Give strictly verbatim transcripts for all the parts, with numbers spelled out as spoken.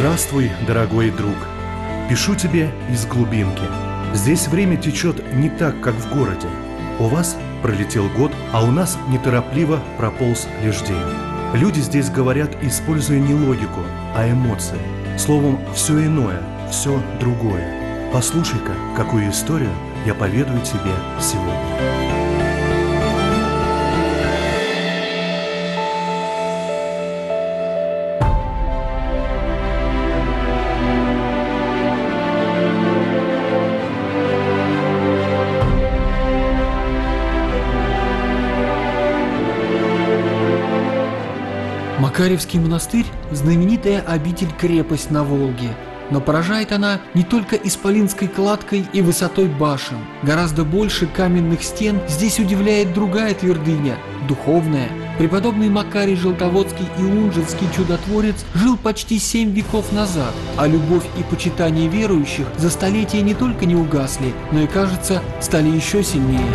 Здравствуй, дорогой друг. Пишу тебе из глубинки. Здесь время течет не так, как в городе. У вас пролетел год, а у нас неторопливо прополз лишь день. Люди здесь говорят, используя не логику, а эмоции. Словом, все иное, все другое. Послушай-ка, какую историю я поведаю тебе сегодня. Макарьевский монастырь – знаменитая обитель-крепость на Волге. Но поражает она не только исполинской кладкой и высотой башен. Гораздо больше каменных стен здесь удивляет другая твердыня – духовная. Преподобный Макарий Желтоводский и Унжинский чудотворец жил почти семь веков назад, а любовь и почитание верующих за столетия не только не угасли, но и, кажется, стали еще сильнее.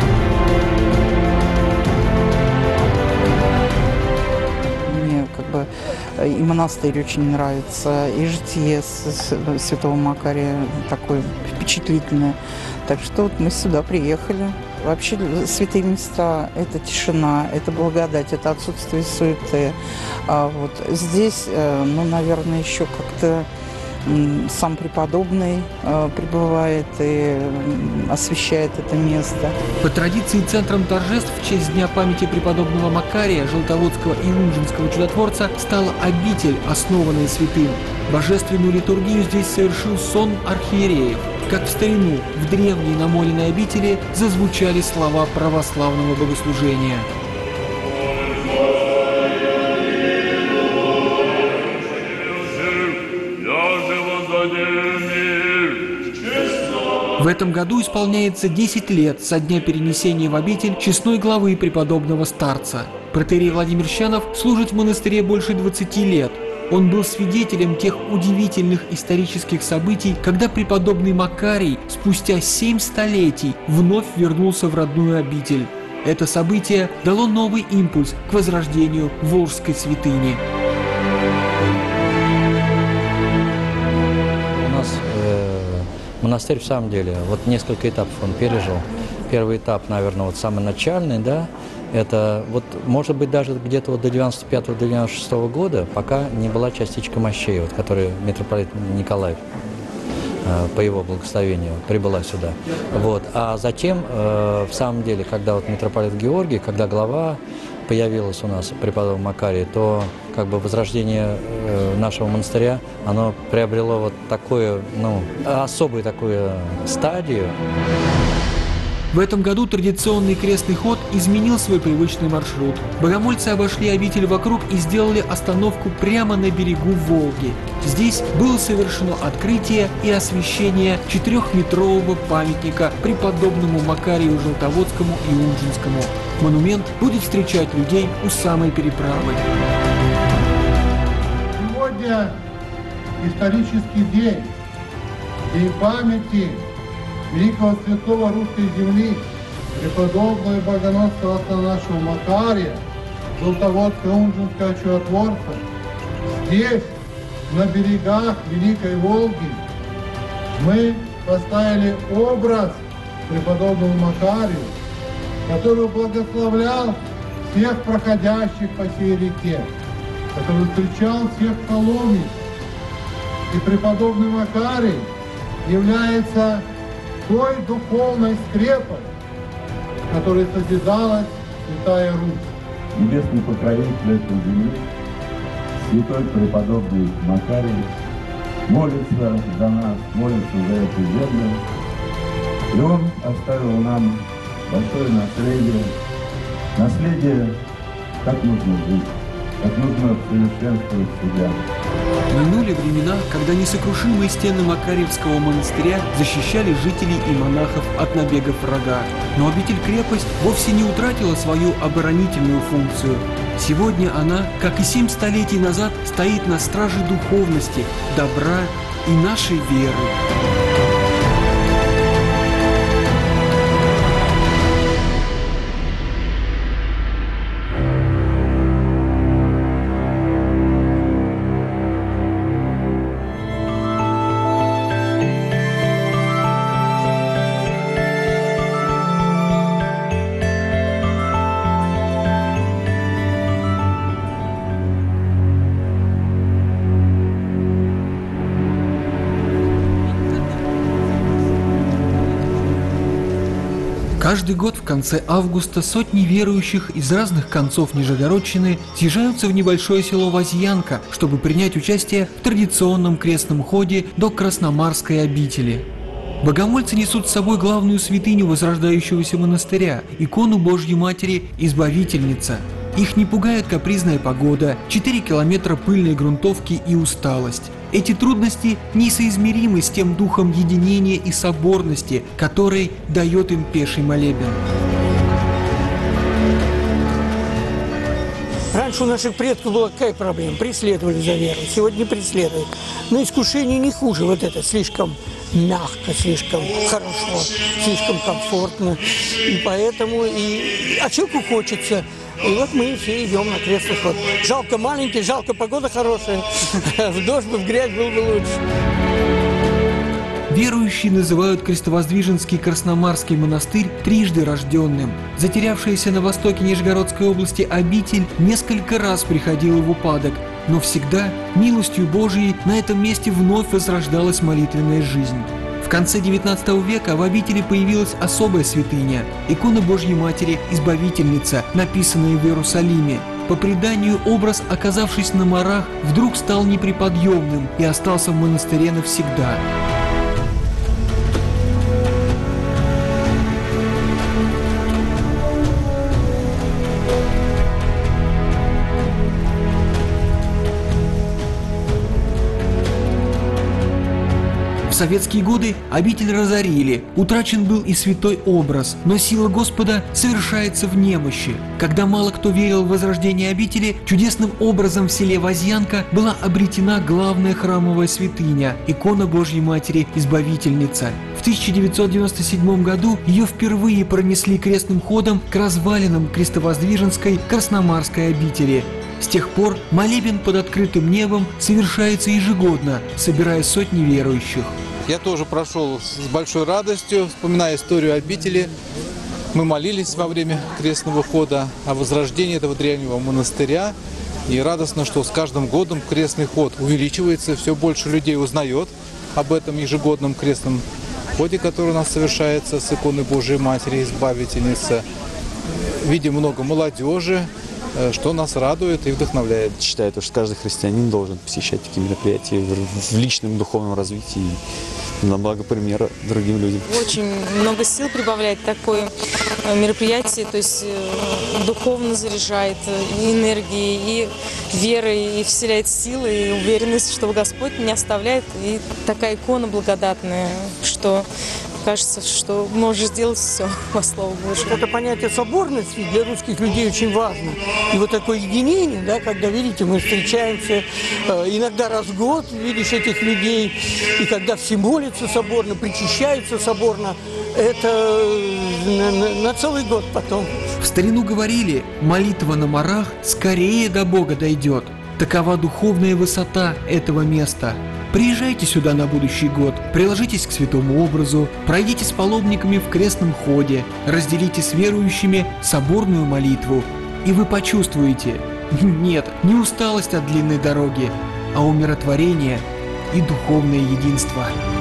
И монастырь очень нравится, и житие святого Макария такое впечатлительное. Так что вот мы сюда приехали. Вообще святые места – это тишина, это благодать, это отсутствие суеты. А вот здесь, ну, наверное, еще как-то сам преподобный э, прибывает и освещает это место. По традиции центром торжеств в честь Дня памяти преподобного Макария, Желтоводского и Унжинского чудотворца стала обитель, основанная святым. Божественную литургию здесь совершил сон архиереев. Как в старину, в древней намоленной обители зазвучали слова православного богослужения. В этом году исполняется десять лет со дня перенесения в обитель честной главы преподобного старца. Протоиерей Владимир Щанов служит в монастыре больше двадцати лет. Он был свидетелем тех удивительных исторических событий, когда преподобный Макарий спустя семь столетий вновь вернулся в родную обитель. Это событие дало новый импульс к возрождению Волжской святыни. Монастырь в самом деле, вот несколько этапов он пережил. Первый этап, наверное, вот самый начальный, да, это вот, может быть, даже где-то вот до девяносто пятого — девяносто шестого года, пока не была частичка мощей, вот, которую митрополит Николай, э, по его благословению, прибыла сюда. Вот. А затем, э, в самом деле, когда вот митрополит Георгий, когда глава появилась у нас, преподобный Макарий, то как бы возрождение э, нашего монастыря, оно приобрело вот такую, ну, особую такую стадию. В этом году традиционный крестный ход изменил свой привычный маршрут. Богомольцы обошли обитель вокруг и сделали остановку прямо на берегу Волги. Здесь было совершено открытие и освящение четырехметрового памятника преподобному Макарию Желтоводскому и Унжинскому. Монумент будет встречать людей у самой переправы. Сегодня исторический день, день памяти великого святого русской земли, преподобного и богоносного отца нашего Макария, Желтоводского и Унжинского чудотворца. Здесь, на берегах Великой Волги, мы поставили образ преподобного Макария, который благословлял всех проходящих по сей реке, который встречал всех паломников. И преподобный Макарий является той духовной скрепой, которой созидалась Святая Русь. Небесный покровитель этой земли, святой преподобный Макарий, молится за нас, молится за эту землю. И он оставил нам большое наследие, наследие, как нужно жить, как нужно совершенствовать себя. Минули времена, когда несокрушимые стены Макарьевского монастыря защищали жителей и монахов от набегов врага. Но обитель-крепость вовсе не утратила свою оборонительную функцию. Сегодня она, как и семь столетий назад, стоит на страже духовности, добра и нашей веры. Каждый год в конце августа сотни верующих из разных концов Нижегородчины съезжаются в небольшое село Возьянка, чтобы принять участие в традиционном крестном ходе до Красномарской обители. Богомольцы несут с собой главную святыню возрождающегося монастыря – икону Божьей Матери Избавительница. Их не пугает капризная погода, четыре километра пыльной грунтовки и усталость. Эти трудности несоизмеримы с тем духом единения и соборности, который дает им пеший молебен. Раньше у наших предков была какая проблема? Преследовали за веру. Сегодня не преследуют. Но искушение не хуже. Вот это слишком мягко, слишком хорошо, слишком комфортно. И поэтому и... А человеку хочется. И вот мы все идем на крестный ход. Жалко маленький, жалко погода хорошая. В дождь бы, в грязь было бы лучше. Верующие называют Крестовоздвиженский Красномарский монастырь трижды рожденным. Затерявшаяся на востоке Нижегородской области обитель несколько раз приходила в упадок, но всегда милостью Божией на этом месте вновь возрождалась молитвенная жизнь. В конце девятнадцатого века в обители появилась особая святыня – икона Божьей Матери Избавительница, написанная в Иерусалиме. По преданию, образ, оказавшись на Марах, вдруг стал неприподъемным и остался в монастыре навсегда. В советские годы обитель разорили, утрачен был и святой образ, но сила Господа совершается в немощи. Когда мало кто верил в возрождение обители, чудесным образом в селе Возьянка была обретена главная храмовая святыня – икона Божьей Матери Избавительница. В тысяча девятьсот девяносто седьмом году ее впервые пронесли крестным ходом к развалинам Крестовоздвиженской Красномарской обители. С тех пор молебен под открытым небом совершается ежегодно, собирая сотни верующих. Я тоже прошел с большой радостью, вспоминая историю обители. Мы молились во время крестного хода о возрождении этого древнего монастыря. И радостно, что с каждым годом крестный ход увеличивается, все больше людей узнает об этом ежегодном крестном ходе, который у нас совершается с иконой Божией Матери Избавительницы. Видим много молодежи, что нас радует и вдохновляет. Считаю, что каждый христианин должен посещать такие мероприятия в личном духовном развитии на благо примера другим людям. Очень много сил прибавляет такое мероприятие, то есть духовно заряжает и энергией, и верой, и вселяет силы, и уверенность, что Господь не оставляет. И такая икона благодатная, что кажется, что можешь сделать все во славу Божию. Это понятие соборности для русских людей очень важно. И вот такое единение, да, когда, видите, мы встречаемся э, иногда раз в год, видишь этих людей, и когда все молятся соборно, причащаются соборно, это на, на, на целый год потом. В старину говорили, молитва на Марах скорее до Бога дойдет. Такова духовная высота этого места. Приезжайте сюда на будущий год, приложитесь к святому образу, пройдите с паломниками в крестном ходе, разделите с верующими соборную молитву, и вы почувствуете, нет, не усталость от длинной дороги, а умиротворение и духовное единство.